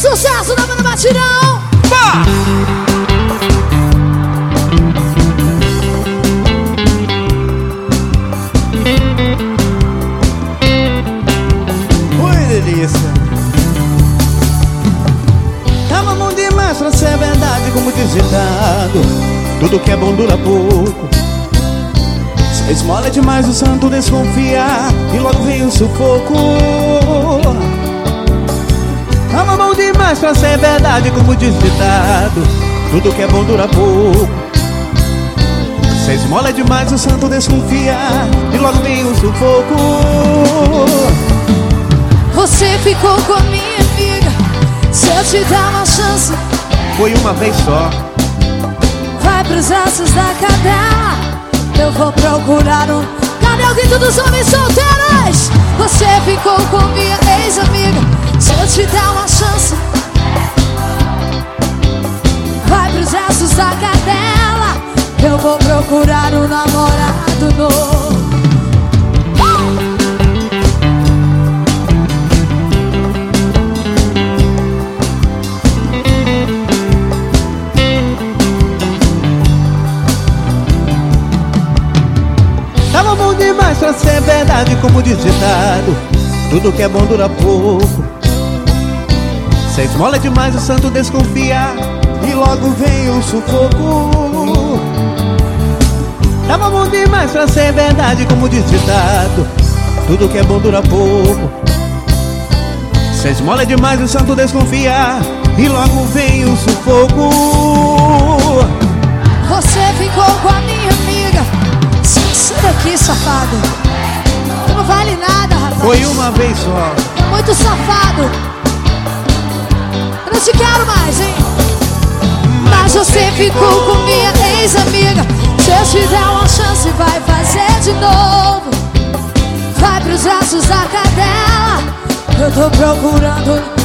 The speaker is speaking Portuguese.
Sucesso da banda Batidão. Oi, delícia. Tava bom demais pra ser verdade, como diz ditado. Tudo que é bom dura pouco. Se esmola demais o santo desconfiar e logo vem o sufoco. Tava bom demais pra ser verdade, como diz ditado. Tudo que é bom dura pouco. Se esmola demais o santo desconfiar e logo vem o sufoco. Você ficou com a minha amiga. Se eu te dar uma chance, foi uma vez só. vai pros braços da cadela. Eu vou procurar um... Cadê o grito dos homens solteiros? Você ficou com minha ex-amiga. Se eu te der uma chance, vai pros braços da cadela. Eu vou procurar um namorado novo. Tava bom demais pra ser verdade, como diz ditado. Tudo que é bom dura pouco. Se esmola demais o santo desconfia e logo vem o sufoco. Tava bom demais pra ser verdade, como diz ditado. Tudo que é bom dura pouco. Se esmola demais o santo desconfia e logo vem o sufoco. Você ficou com a minha amiga. Sai daqui, safado. Tu não vale nada, rapaz. Foi uma vez só. Muito safado. Eu não te quero mais, hein? Mas você ficou com minha ex-amiga. Se eu te der uma chance, vai fazer de novo. Vai pros braços da cadela. Eu tô procurando